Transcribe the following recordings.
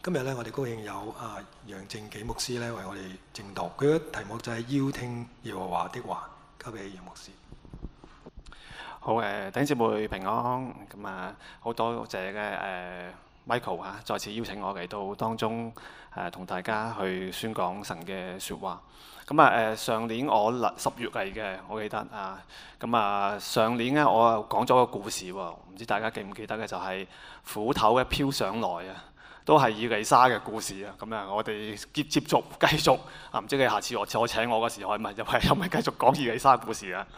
今日咧，我哋高興有楊正紀牧師咧為我哋證道。佢嘅題目就係要聽耶和華的話，交俾楊牧師。 好弟兄姊妹平安。咁好多謝嘅Michael 再次邀請我嚟到當中同大家去宣講神嘅説話。咁上年我10月嚟嘅，我記得上年咧我又講咗個故事喎，唔知大家記唔記得嘅，就係斧頭嘅飄上來啊，都係以利沙嘅故事啊。咁我哋繼續唔知你下次再請我嗰時，我係咪又係繼續講以利沙嘅故事啊？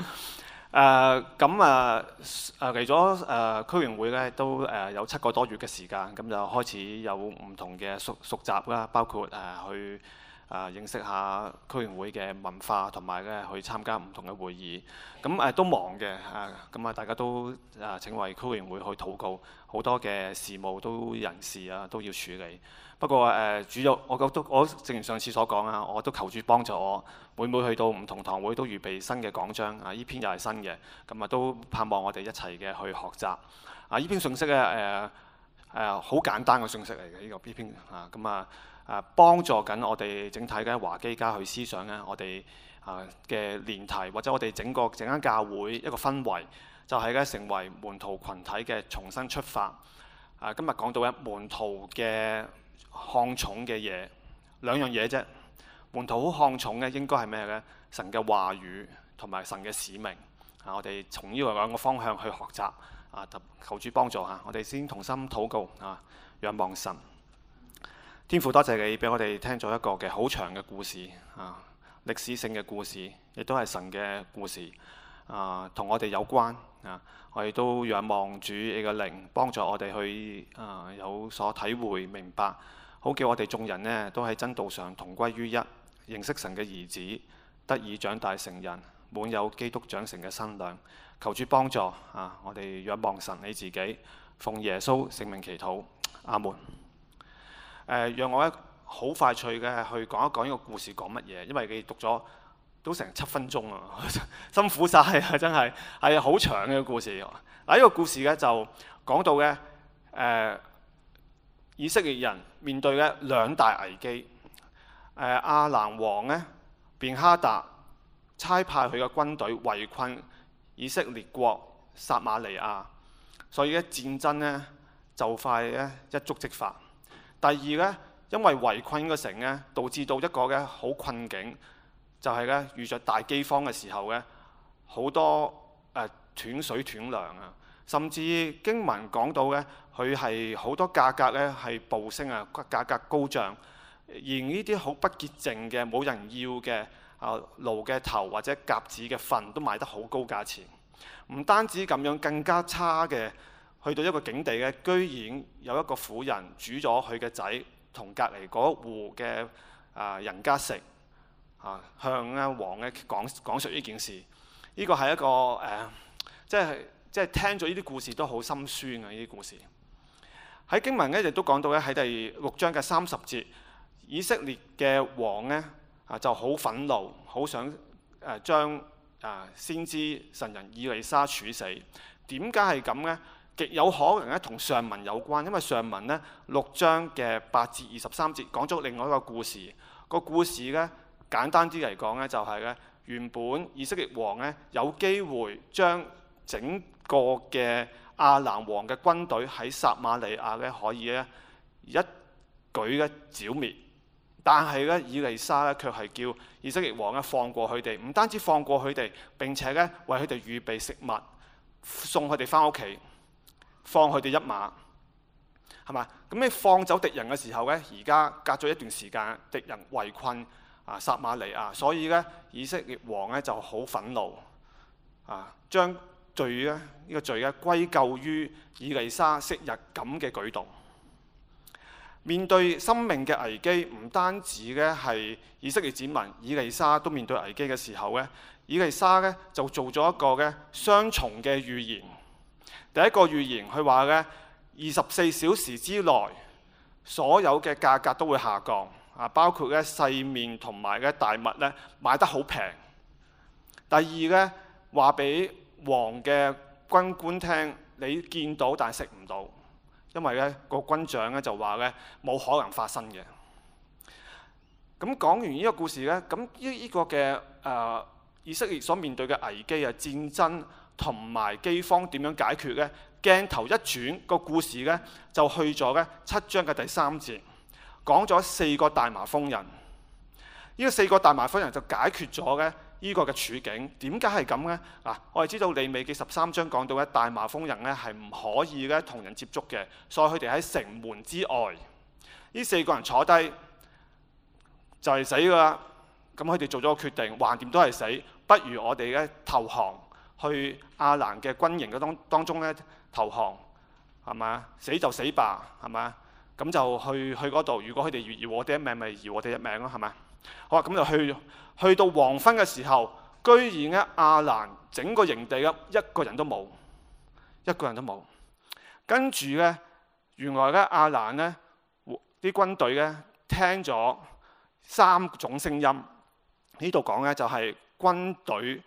嚟咗區員會咧，都有7個多月嘅時間，咁就開始有唔同嘅熟習啦，包括去認識下區員會嘅文化，同埋咧去參加唔同嘅會議。咁都忙嘅，大家都請為區員會去禱告，好多嘅事務都人事都要處理。不過主要我正如上次所講我都求主幫助我，每去到唔同堂會都預備新嘅講章呢篇又係新嘅，都盼望我哋一齊嘅去學習。呢篇信息咧好簡單嘅信息嚟嘅，呢篇幫助緊我哋整體嘅華基家去思想咧，我哋嘅連題或者我哋整間教會一個氛圍，就係咧成為門徒群體嘅重新出發。今日講到咧門徒嘅看重嘅嘢，2樣嘢啫。門徒好看重嘅應該係咩呢？神嘅話語同埋神嘅使命。我哋從呢2個方向去學習。求主幫助我哋先同心禱告仰望神。天父，多謝你俾我哋聽咗一個嘅好長嘅故事歷史性嘅故事，亦都係神嘅故事同我哋有關我哋都仰望主你嘅靈幫助我哋去有所體會明白，好叫我哋眾人呢都喺真道上同歸於一，認識神嘅兒子，得以長大成人，滿有基督長成嘅身量。求主幫助我哋仰望神你自己，奉耶穌聖名祈禱，阿門。讓我好快脆嘅去講一講呢個故事講乜嘢，因為你讀咗都成7分鐘啊，辛苦晒啊，真係好長嘅故事。呢個故事咧就講到咧以色列人面對嘅2大危機。亞蘭王咧便哈達差派佢嘅軍隊圍困以色列國撒瑪利亞，所以咧戰爭咧就快咧一觸即發。第二咧，因為圍困個城咧，導致到一個嘅好困境，就係咧遇着大饑荒嘅時候咧，好多斷水斷糧啊，甚至經文講到咧，佢係好多價格咧係暴升啊，價格高漲，而呢啲好不潔淨嘅冇人要嘅驢嘅頭或者鴿子嘅糞都賣得好高價錢。唔單止咁樣，更加差嘅。去到一個境地嘅，居然有一個婦人煮咗佢嘅仔同隔離嗰戶嘅人家食，向王咧講述呢件事。呢個係一個即係聽咗呢啲故事都好心酸啊！呢啲故事喺經文咧亦都講到咧喺第6章嘅30節，以色列嘅王咧就好憤怒，好想將先知神人以利沙處死。點解係咁呢？極有可能咧同上文有關，因為上文咧6章嘅8至23節講咗另外一個故事。個故事咧簡單啲嚟講咧，就係咧原本以色列王咧有機會將整個嘅亞蘭王嘅軍隊喺撒瑪利亞咧可以咧一舉嘅剿滅，但係咧以利沙咧卻係叫以色列王咧放過佢哋，唔單止放過佢哋，並且咧為佢哋預備食物，送佢哋翻屋企。放佢哋一馬，係嘛？咁你放走敵人嘅時候呢，而家隔咗一段時間，敵人圍困撒瑪利亞，所以呢，以色列王呢就好憤怒，將罪呢個罪呢歸咎於以利沙昔日咁嘅舉動。面對生命嘅危機，唔單止呢係以色列子民，以利沙都面對危機嘅時候呢，以利沙呢就做咗一個呢雙重嘅預言。第一個預言，佢話咧24小時之內，所有嘅價格都會下降，包括咧細麵同埋咧大麥咧買得好平。第二咧話俾王嘅軍官聽，你見到但食唔到， 因為咧個軍長咧就話咧冇可能發生嘅。咁講完呢個故事咧，咁呢個嘅以色列所面對嘅危機啊、戰爭同埋饑荒點樣解決咧？鏡頭一轉，個故事咧就去咗咧7章嘅第3節，講咗4個大麻風人。呢個4個大麻風人就解決咗咧呢個嘅處境。點解係咁呢？我哋知道利未記13章講到咧，大麻風人咧係唔可以咧同人接觸嘅，所以佢哋喺城門之外。呢4個人坐低就係死㗎啦。咁佢哋做咗個決定，橫掂都係死，不如我哋咧投降去亞蘭嘅軍營嘅當中咧投降，係咪？死就死吧，係咪？咁就去嗰度。如果佢哋饒我哋一命，咪饒我哋一命咯，係咪？好啊，咁就去到黃昏嘅時候，居然咧亞蘭整個營地咧一個人都冇，一個人都冇。跟住咧，原來咧亞蘭咧啲軍隊咧聽咗3種聲音。呢度講咧就係軍隊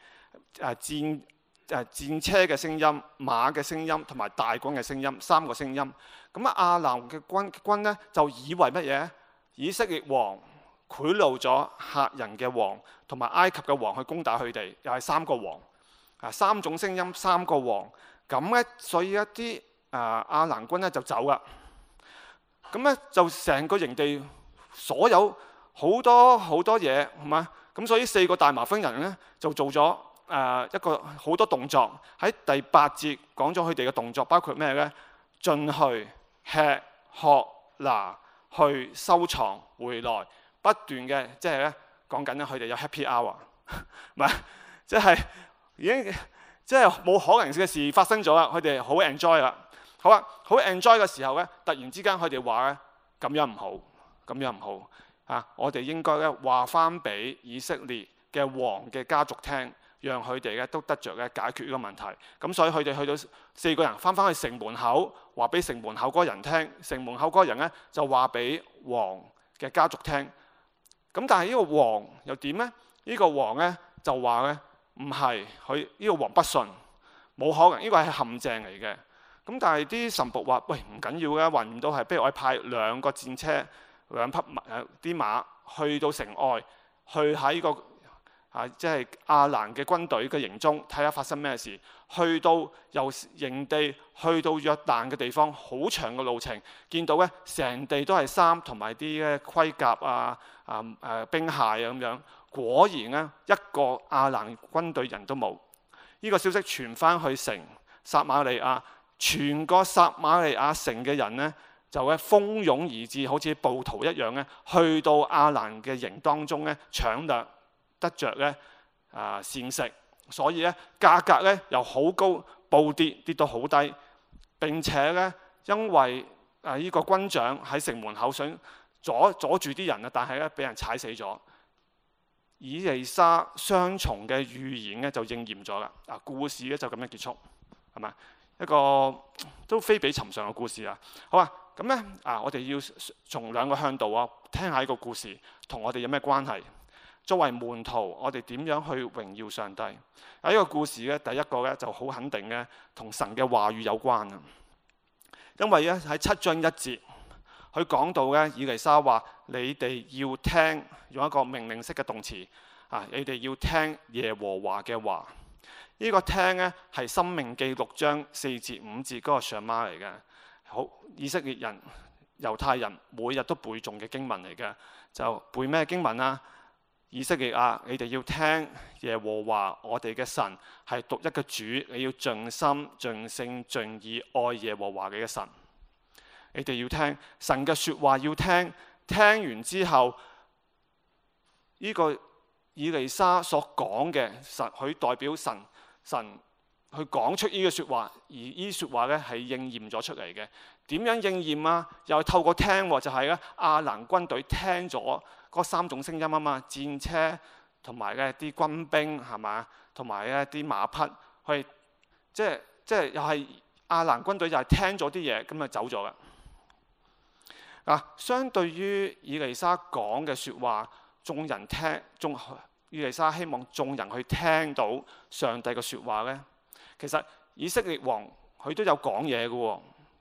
戰車嘅聲音、馬嘅聲音同埋大軍嘅聲音，3個聲音。咁亞蘭嘅軍咧就以為乜嘢？以色列王賄賂咗赫人嘅王同埋埃及嘅王去攻打佢哋，又係3個王，3種聲音，3個王。咁咧，所以一啲亞蘭軍咧就走啦。咁咧就成個營地所有好多嘢，係嘛？咁所以4個大麻風人咧就做咗一個好多動作。喺第8節講咗佢哋嘅動作，包括咩咧？進去吃喝拿去收藏回來，不斷嘅即係咧講緊咧佢哋有 happy hour， 唔係即係已經即係冇可能嘅事發生咗啦。佢哋好 enjoy 啦。好啊，好 enjoy 嘅時候咧，突然之間佢哋話咧咁樣唔好，咁樣唔好。我哋應該咧話翻俾以色列嘅王嘅家族聽，讓佢哋咧都得着咧解決呢個問題。咁所以佢哋去到4個人翻返去城門口，話俾城門口嗰個人聽。城門口嗰個人咧就話俾王嘅家族聽。咁但係呢個王又點呢？呢個王咧就話咧唔係，佢呢個王不信，冇可能，呢個係陷阱嚟嘅。咁但係啲臣僕話：喂，唔緊要嘅，運唔到係，不如我派2個戰車、2匹啲馬去到城外，去喺個即係亞蘭嘅軍隊嘅營中睇下發生咩事。去到由營地去到約旦嘅地方，好長嘅路程，見到咧成地都係衫同埋啲盔甲兵械啊咁樣。果然咧一個亞蘭軍隊人都冇。呢個消息傳翻去城撒瑪利亞，全個撒瑪利亞城嘅人咧就咧蜂擁而至，好似暴徒一樣咧，去到亞蘭嘅營當中咧搶掠，得着咧膳食。所以咧價格咧由好高暴跌到好低。並且咧因為呢個軍長喺城門口想阻住啲人啊，但係咧俾人踩死咗。以利沙雙重嘅預言咧就應驗咗啦。故事咧就咁樣結束，係咪？一個都非比尋常嘅故事啊！好啊，咁咧我哋要從2個向度聽下呢個故事同我哋有咩關係？作為門徒，我哋點樣去榮耀上帝？呢個故事咧，第一個咧就好肯定咧，同神嘅話語有關啊！因為咧喺7章1節，佢講到咧，以利沙話：你哋要聽，用一個命令式嘅動詞你哋要聽耶和華嘅話。呢個聽咧係申命記6章4至5節嗰個上碼嚟嘅。好，以色列人、猶太人每日都背誦嘅經文嚟嘅。就背咩經文啊？以色列啊，你哋要聽耶和華我哋嘅神係獨一嘅主，你要盡心、盡性、盡意愛耶和華嘅神。你哋要聽神嘅說話，要聽。聽完之後，呢個以利沙所講嘅神，佢代表神去講出呢個說話，而呢說話咧係應驗咗出嚟嘅。點樣應驗啊？又係透過聽，就係咧亞蘭軍隊聽咗嗰3種聲音啊嘛，戰車同埋咧啲軍兵係嘛，同埋咧啲馬匹，佢即係又係亞蘭軍隊又係聽咗啲嘢，咁就走咗啦。相對於以利沙講嘅說話，眾人聽，以利沙希望眾人去聽到上帝嘅說話咧。其實以色列王佢都有講嘢嘅喎，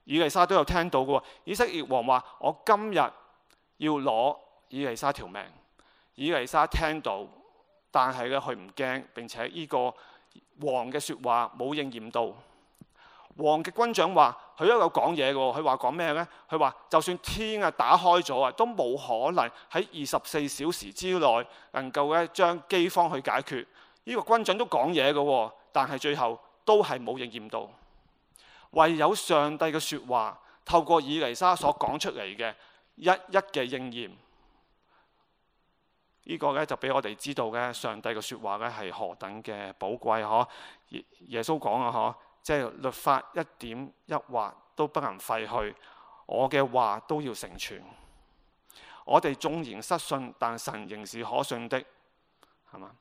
以利沙都有聽到嘅喎。以色列王話：我今日要攞以利沙條命。以利沙聽到，但係咧佢唔驚，並且呢個王嘅説話冇應驗到。王嘅軍長話：佢都有講嘢嘅喎。佢話講咩呢？佢話就算天啊打開咗啊，都冇可能喺24小時之內能夠咧將饑荒去解決。呢個軍長都講嘢嘅喎，但係最後都係冇應驗到。唯有上帝嘅説話透過以利沙所講出嚟嘅一一嘅應驗，呢個咧就俾我哋知道咧，上帝嘅説話咧係何等嘅寶貴呵！耶穌講啊呵，即係律法一點一劃都不能廢去，我嘅話都要成全。我哋縱然失信，但神仍是可信的，係嘛？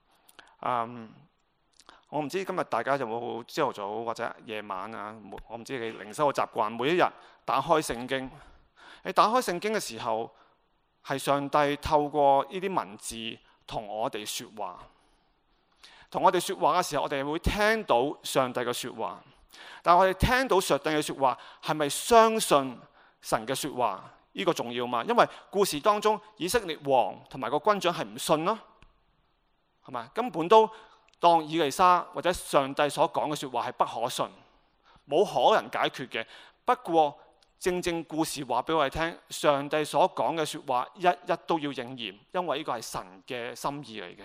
我唔知今日大家有冇朝頭早或者夜晚啊？我唔知你靈修嘅習慣，每一日打開聖經。你打開聖經嘅時候，係上帝透過呢啲文字同我哋説話。同我哋説話嘅時候，我哋會聽到上帝嘅説話。但係我哋聽到上帝嘅説話，係咪相信神嘅説話？呢個重要嘛？因為故事當中，以色列王同埋個軍長係唔信咯，係咪？根本都當以利沙或者上帝所講嘅説話係不可信，冇可能解決嘅。不過正正故事話俾我哋聽，上帝所講嘅説話一一都要應驗，因為呢個係神嘅心意嚟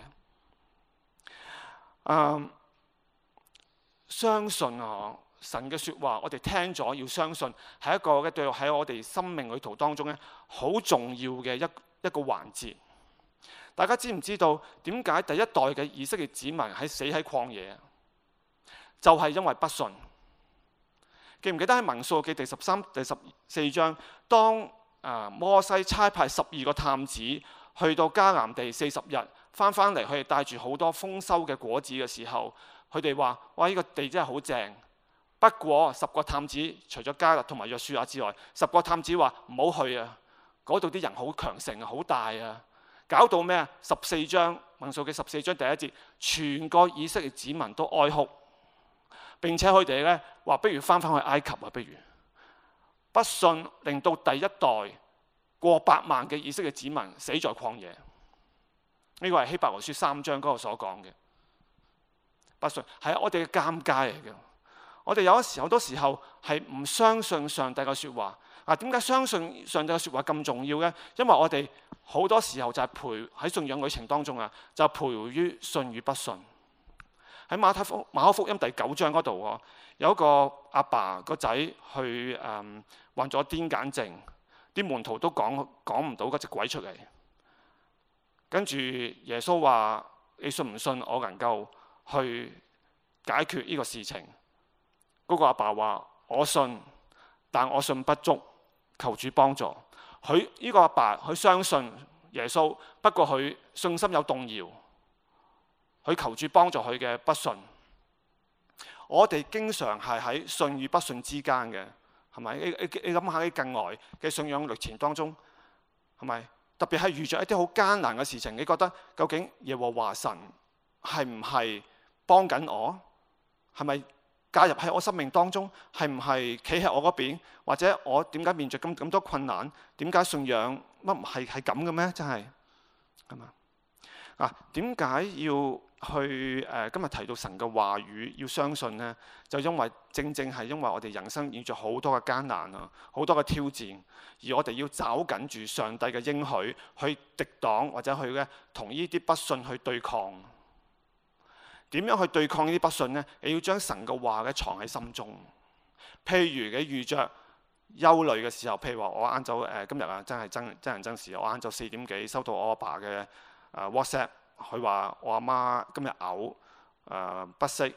嘅。相信啊，神嘅説話，我哋聽咗要相信，係一個嘅對喺我哋生命旅途當中咧好重要嘅一個環節。大家知唔知道點解第一代嘅以色列子民死喺曠野啊？就係因為不信。記唔記得喺民數記第13、第14章，當摩西差派12個探子去到迦南地40日，翻嚟佢哋帶住好多豐收嘅果子嘅時候，佢哋話：哇！呢個地真係好正。不過10個探子除咗迦勒同埋約書亞之外，10個探子話唔好去啊！嗰度啲人好強盛啊，好大啊！搞到咩啊？14章民數記14章第1節，全個以色列子民都哀哭，並且佢哋咧話：不如翻去埃及啊！不如不信，令到第一代過百萬嘅以色列子民死在曠野。呢個係希伯來書3章嗰個所講嘅不信，係我哋嘅尷尬嚟嘅。我哋好多時候係唔相信上帝嘅説話。點解相信上帝嘅説話咁重要呢？因為我哋好多時候就係喺信仰旅程當中就徘徊於信與不信。喺馬可福音第9章嗰度，有一個阿爸個仔去患咗癲癇症，啲門徒都講唔到嗰隻鬼出嚟。跟住耶穌話：你信唔信我能夠去解決呢個事情？嗰個阿爸話：我信，但我信不足，求主幫助。佢呢個阿爸佢相信耶穌，不過佢信心有動搖，佢求主幫助佢嘅不信。我哋經常係喺信與不信之間嘅，係咪？你諗下喺近來嘅信仰歷程當中，係咪？特別係遇着一啲好艱難嘅事情，你覺得究竟耶和華神係唔係幫緊我？係咪介入喺我生命當中？係唔係企喺我嗰邊？或者我點解面對咁多困難？點解信仰乜唔係咁嘅咩？真係係嘛？點解要去今日提到神嘅話語要相信呢？就因為正係因為我哋人生遇着好多嘅艱難啊，好多嘅挑戰，而我哋要抓緊住上帝嘅應許去敵擋或者去咧同呢啲不信去對抗。點樣去對抗呢啲不信呢？你要將神嘅話咧藏喺心中。譬如你遇着憂慮嘅時候，譬如話我晏晝今日真係真人真事，我晏晝4點幾收到我阿爸嘅WhatsApp， 佢話我阿媽今日嘔不適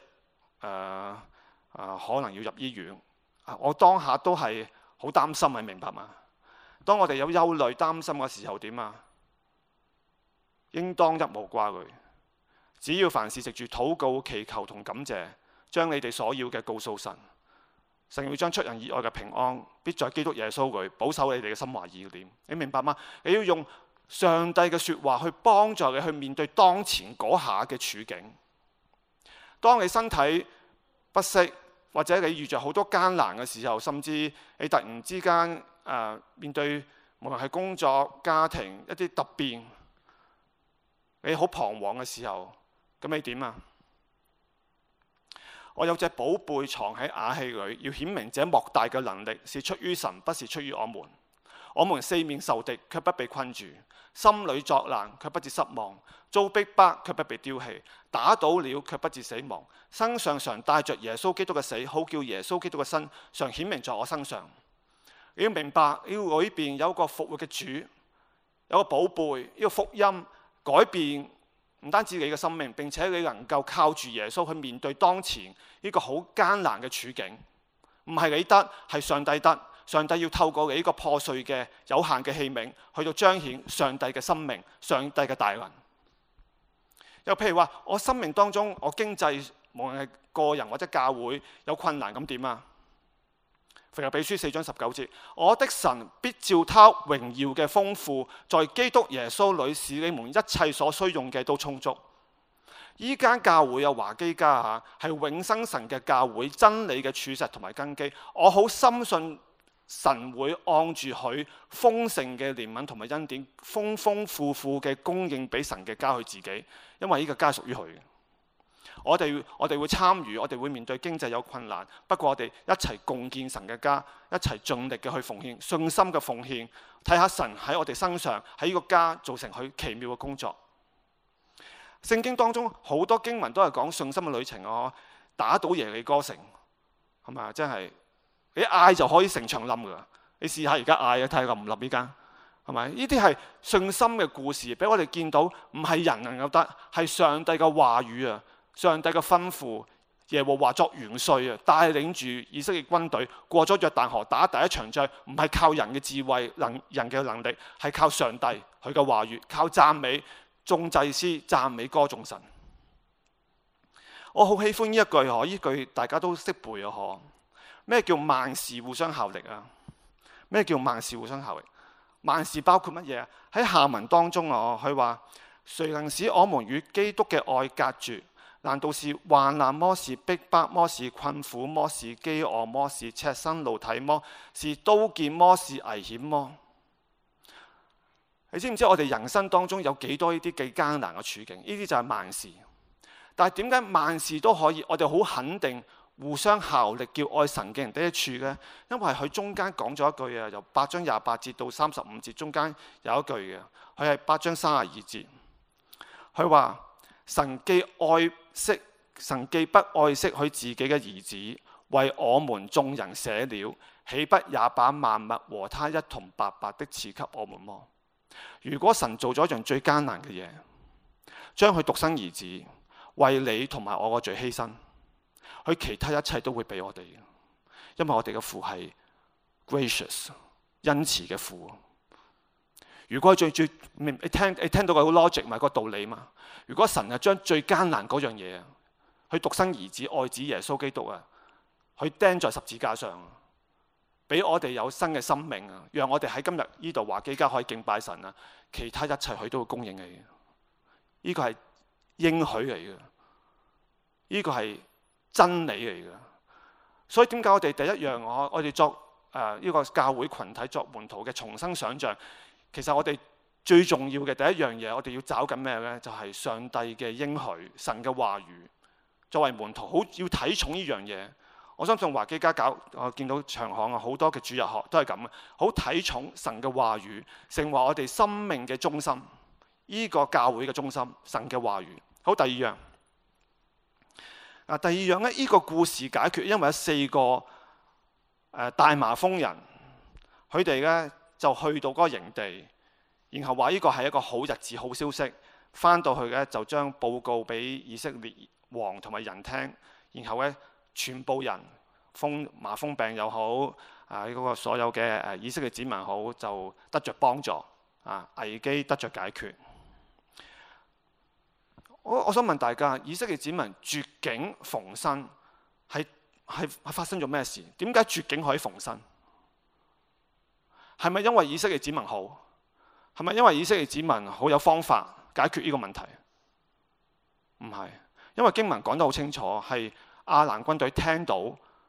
可能要入醫院。我當下都係好擔心，你明白嗎？當我哋有憂慮擔心嘅時候點啊？應當一無掛慮，只要凡事藉住禱告、祈求同感謝，將你哋所要嘅告訴神。神要將出人意外嘅平安，必在基督耶穌裏保守你哋嘅心懷意念。你明白嗎？你要用上帝嘅説話去幫助你去面對當前嗰下嘅處境。當你身體不適、 或者你遇着好多艱難嘅時候，甚至你突然之間面對無論係工作、家庭一啲突變，你好彷徨嘅時候，咁你點啊？我有隻寶貝藏喺瓦器裏，要顯明這莫大嘅能力是出於神，不是出於我們。我們四面受敵，卻不被困住；心裏作難，卻不致失望；遭逼迫，卻不被丟棄；打倒了，卻不致死亡。身上常帶着耶穌基督嘅死，好叫耶穌基督嘅身常顯明在我身上。你要明白，呢裏邊有一個復活嘅主，有個寶貝，呢個福音改變唔單止你嘅生命，並且你能夠靠住耶穌去面對當前呢個好艱難嘅處境。唔係你得，係上帝得。上帝要透過你呢個破碎嘅有限嘅器皿，去到彰顯上帝嘅生命、上帝嘅大能。又譬如話，我生命當中，我經濟無論係個人或者教會有困難，咁點啊？腓立比書4章19節，我的神必照他榮耀嘅豐富，在基督耶穌裏使你們一切所需用嘅都充足。依間教會有華基家係永生神嘅教會，真理嘅柱石同埋根基。我好深信神會按住佢豐盛嘅憐憫同埋恩典，豐豐富富嘅供應俾神嘅家佢自己，因為呢個家屬於佢。我哋會參與，我哋會面對經濟有困難，不過我哋一齊共建神嘅家，一齊盡力嘅去奉獻，信心嘅奉獻，睇下神喺我哋身上喺呢個家做成佢奇妙嘅工作。聖經當中好多經文都係講信心嘅旅程，打倒耶利哥城，係咪？真係你嗌就可以城牆冧噶，你試下而家嗌睇下冧唔冧呢間，係咪？呢啲係信心嘅故事，俾我哋見到唔係人能夠得，係上帝嘅話語啊，上帝嘅吩咐，耶和華作元帥啊，帶領住以色列軍隊過咗約旦河，打第一場仗，唔係靠人嘅智慧、人嘅能力，係靠上帝佢嘅話語，靠讚美眾祭司讚美歌頌神。我好喜歡呢一句，呢句大家都識背啊，咩叫萬事互相效力啊？咩叫萬事互相效力？萬事包括乜嘢啊？喺下文當中佢話：誰能使我們與基督嘅愛隔絕？難道是患難麼？是逼迫麼？是困苦麼？是飢餓麼？是赤身露體麼？是刀劍麼？是危險麼？你知唔知我哋人生當中有幾多呢啲幾艱難嘅處境？呢啲就係萬事。但係點解萬事都可以？我哋好肯定互相效力，叫愛神嘅人得益處嘅？因為佢中間講咗一句啊，由8章28節到35節中間有一句嘅，佢係8章32節。佢話：神既不愛惜佢自己嘅兒子，為我們眾人捨了，豈不也把萬物和他一同白白的賜給我們麼？如果神做咗一樣最艱難嘅嘢，將佢獨生兒子為你同埋我個罪犧牲，佢其他一切都會俾我哋，因為我哋嘅父係 gracious 恩慈嘅父。如果你聽到個 logic 咪個道理嘛？如果神係將最艱難嗰樣嘢，佢獨生兒子愛子耶穌基督啊，佢釘在十字架上，俾我哋有新嘅生命啊，讓我哋喺今日呢度華基家可以敬拜神啊，其他一切佢都會供應你嘅。呢個係應許嚟嘅，呢個係真理嚟嘅。所以點解我哋第一樣我哋作呢個教會群體作門徒嘅重新想像，其實我哋最重要嘅第一樣嘢，我哋要找緊咩呢？就係上帝嘅應許，神嘅話語。作為門徒，好要睇重呢樣嘢。我相信華基家我見到長巷好多嘅主日學都係咁嘅，好睇重神嘅話語，成為我哋生命嘅中心。呢個教會嘅中心，神嘅話語。好，第二樣。第二樣呢，呢個故事解決，因為有4個大麻風人，佢哋呢就去到嗰個營地，然後話呢個係一個好日子、好消息。翻到去呢，就將報告俾以色列王同埋人聽，然後呢，全部人麻風病又好，嗰個所有嘅以色列子民好，就得着幫助，危機得着解決。我想問大家，以色列子民絕境逢生係發生咗咩事？點解絕境可以逢生？係咪因為以色列子民好？係咪因為以色列子民好有方法解決呢個問題？唔係，因為經文講得好清楚，係亞蘭軍隊聽到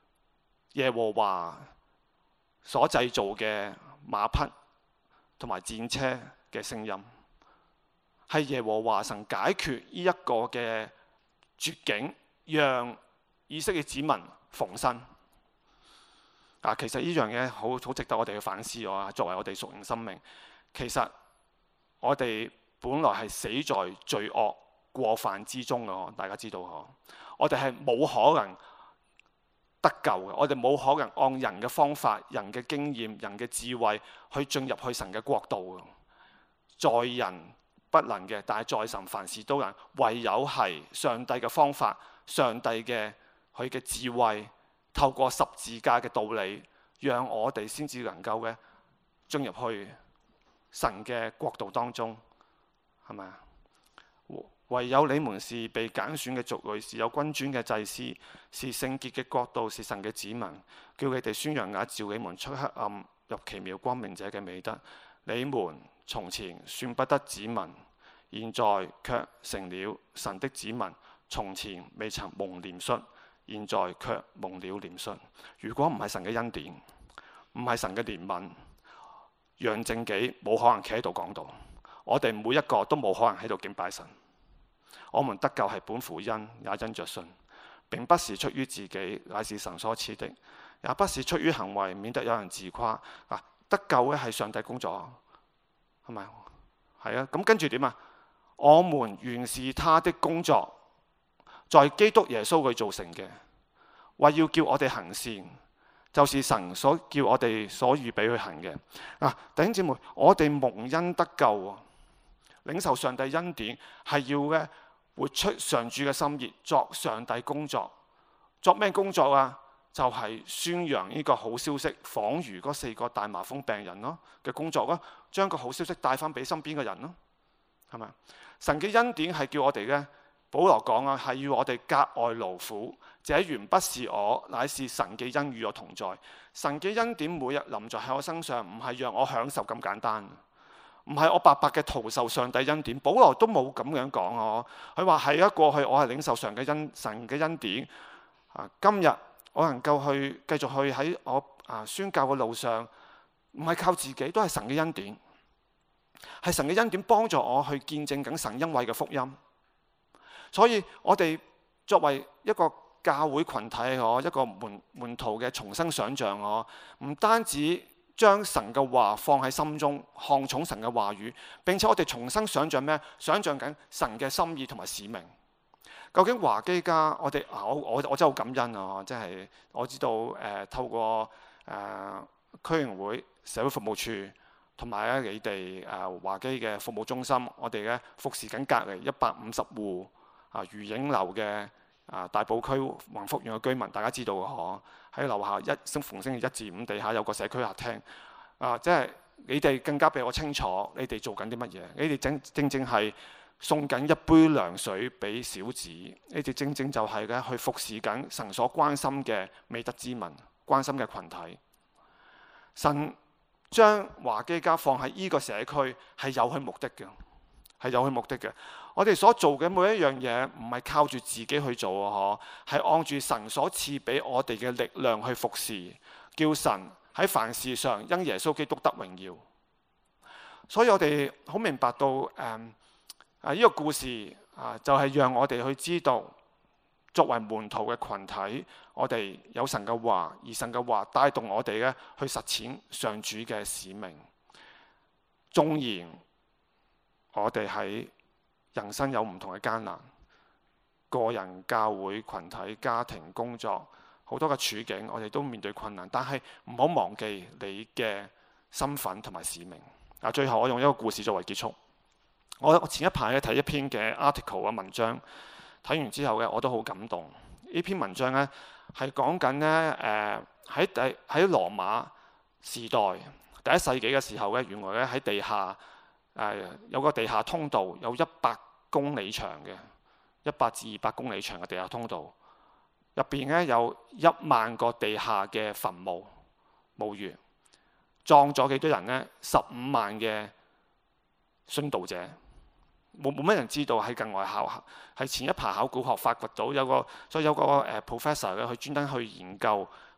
耶和華所製造嘅馬匹同埋戰車嘅聲音，係耶和華神解決呢一個嘅絕境，讓以色列子民逢生。其實呢樣嘢好值得我哋去反思啊！作為我哋屬靈生命，其實我哋本來係死在罪惡過犯之中嘅，大家知道嗬？我哋係冇可能得救嘅，我哋冇可能按人嘅方法、人嘅經驗、人嘅智慧去進入去神嘅國度。在人不能嘅，但係在神凡事都能。唯有係上帝嘅方法、上帝嘅佢嘅智慧，透過十字架嘅道理，讓我哋先至能夠嘅進入去神嘅國度當中，係咪啊？唯有你們是被揀選嘅族類，是有君尊嘅祭司，是聖潔嘅國度，是神嘅子民，叫你哋宣揚也召你們出黑暗入奇妙光明者嘅美德。你們從前算不得子民，現在卻成了神的子民。從前未曾蒙憐恤，現在卻蒙了憐恤。如果唔係神嘅恩典，唔係神嘅憐憫，楊正紀冇可能企喺度講道，我哋每一個都冇可能喺度敬拜神。我們得救係本乎恩，也因着信，並不是出於自己，乃是神所賜的；也不是出於行為，免得有人自誇。得救咧係上帝工作，係咪？係啊。咁跟住點啊？我們原是他的工作，在基督耶穌佢造成嘅，為要叫我哋行善，就是神所叫我哋所預備去行嘅。弟兄姊妹，我哋蒙恩得救，領受上帝恩典，係要咧活出上主嘅心意，作上帝工作。作咩工作啊？就係宣揚呢個好消息，仿如嗰4個大麻風病人咯嘅工作咯，將個好消息帶翻俾身邊嘅人咯，係咪？神嘅恩典係叫我哋嘅，保羅講啊，係要我哋格外勞苦。這原不是我，乃是神嘅恩與我同在。神嘅恩典每日臨在喺我身上，唔係讓我享受咁簡單，唔係我白白嘅徒受上帝恩典。保羅都冇咁樣講我，佢話係啊，過去我係領受神嘅恩典。今日我能夠去繼續去喺我宣教嘅路上，唔係靠自己，都係神嘅恩典，係神嘅恩典幫助我去見證緊神恩惠嘅福音。所以我哋作為一個教會群體，一個門徒嘅重新想像，唔單止將神嘅話放喺心中，看重神嘅話語，並且我哋重新想像咩？想像緊神嘅心意同埋使命。究竟華基家，我真係好感恩啊！即係我知道透過區員會、社會服務處同埋你哋華基嘅服務中心，我哋咧服侍緊隔離150戶愉影樓嘅大埔區宏福苑嘅居民，大家知道嘅喺樓下逢星期1至5地下有個社區客廳。即係你哋更加比我清楚，你哋做緊啲乜嘢？你哋正係送緊一杯涼水俾小子，你哋正就係咧去服侍緊神所關心嘅未得之民，關心嘅群體。神將華基家放喺呢個社區係有佢目的嘅，係有佢目的嘅。我哋所做嘅每一樣嘢唔係靠住自己去做啊！係按住神所賜俾我哋嘅力量去服侍，叫神喺凡事上因耶穌基督得榮耀。所以我哋好明白到呢個故事就係讓我哋去知道，作為門徒嘅群體，我哋有神嘅話，而神嘅話帶動我哋咧去實踐上主嘅使命。縱然我哋喺人生有唔同嘅艱難，個人、教會、群體、家庭、工作好多嘅處境，我哋都面對困難，但係唔好忘記你嘅身份同埋使命。最後我用一個故事作為結束。我前一排咧睇一篇嘅 article 嘅文章，睇完之後咧我都好感動。呢篇文章咧係講緊咧喺羅馬時代第1世紀嘅時候咧，原來咧喺地下有個地下通道，有100公里長嘅100至200公里長嘅地下通道，入邊咧有1萬個地下嘅墳墓墓穴，葬咗幾多人呢？15萬嘅殉道者。冇乜人知道，喺近外係前一排考古學發掘到所以有個professor 咧，佢專登去研究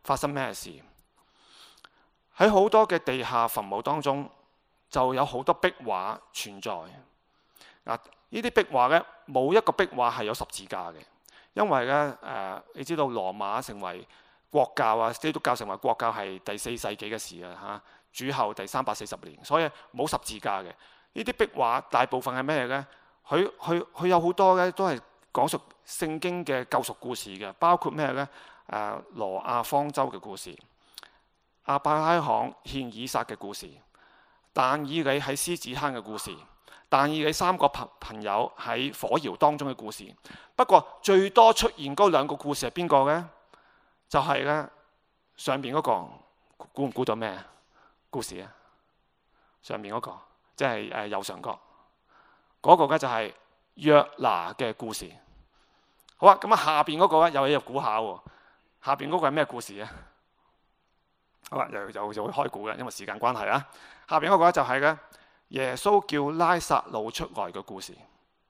發生咩事？喺好多嘅地下墳墓當中，就有好多壁畫存在。呢啲壁畫呢，冇一個壁畫係有十字架嘅，因為呢，你知道羅馬成為國教啊，基督教成為國教係第4世紀嘅事啊，主後第340年，所以冇十字架嘅。呢啲壁畫大部分係咩呢？佢有好多呢都係講述聖經嘅救贖故事嘅，包括咩呢？挪亞方舟嘅故事，亞伯拉罕獻以撒嘅故事，但以理喺獅子坑嘅故事，但以理3個朋友喺火窯當中嘅故事。不過最多出現嗰2個故事係邊個呢？就係呢上邊嗰個，估唔估到咩故事啊？上面嗰個即係右上角嗰個呢，就係約拿嘅故事。好啊，咁下邊嗰個呢，有嘢要估下喎。下邊嗰個係咩故事啊？好啊，又會開估嘅，因為時間關係啊。下邊嗰個呢，就係呢耶穌叫拉撒路出來嘅故事。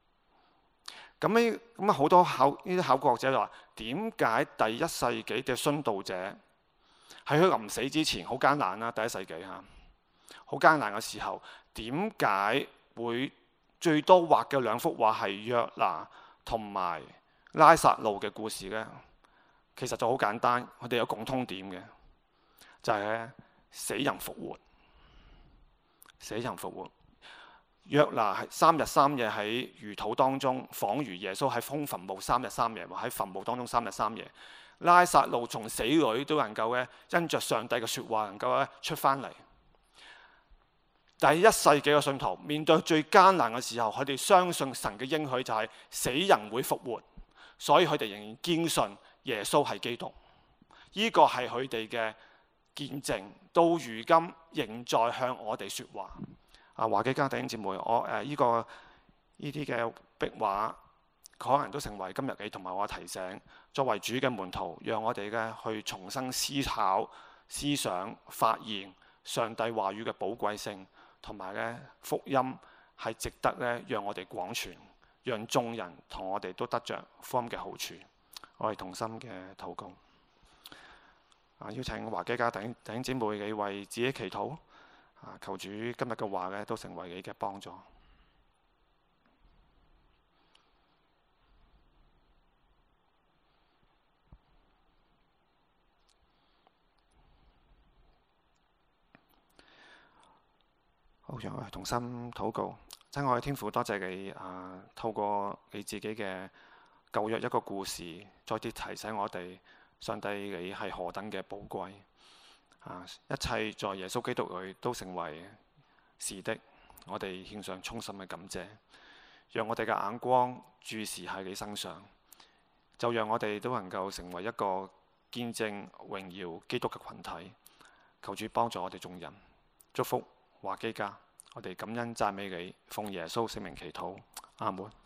咁好多呢啲考古學者就話：點解第1世紀嘅殉道者喺佢臨死之前好艱難啦？第1世紀嚇好艱難嘅時候，點解會最多畫嘅2幅畫係約拿同埋拉撒路嘅故事呢？其實就好簡單，佢哋有共通點嘅，就係死人復活。死人復活。約拿係3日3夜喺魚肚當中，仿如耶穌喺空墳墓3日3夜，喺墳墓當中3日3夜。拉撒路從死裏都能夠因着上帝嘅説話能夠出翻嚟。第1世紀嘅信徒面對最艱難嘅時候，佢哋相信神嘅應許就係死人會復活，所以佢哋仍然堅信耶穌係基督。呢個係佢哋嘅見證，到如今仍在向我哋説話。華基家弟兄姊妹，呢啲嘅壁畫可能都成為今日你同埋我嘅提醒，作為主嘅門徒，讓我哋去重新思考、思想、發現上帝話語嘅寶貴性，同埋福音係值得讓我哋廣傳，讓眾人同我哋都得着福音嘅好處。我哋同心嘅禱告。邀請華基家弟兄姊妹，你為自己祈禱。求主今日嘅話都成為你嘅幫助。好，讓我哋同心禱告。親愛嘅天父，多謝你透過你自己嘅舊約一個故事，再次提醒我哋，上帝你係何等嘅寶貴。一切在耶穌基督裏都成為是的，我哋獻上衷心嘅感謝，讓我哋嘅眼光注視喺你身上，就讓我哋都能夠成為一個見證榮耀基督嘅群體。求主幫助我哋眾人，祝福華基家，我哋感恩讚美你，奉耶穌聖名祈禱，阿門。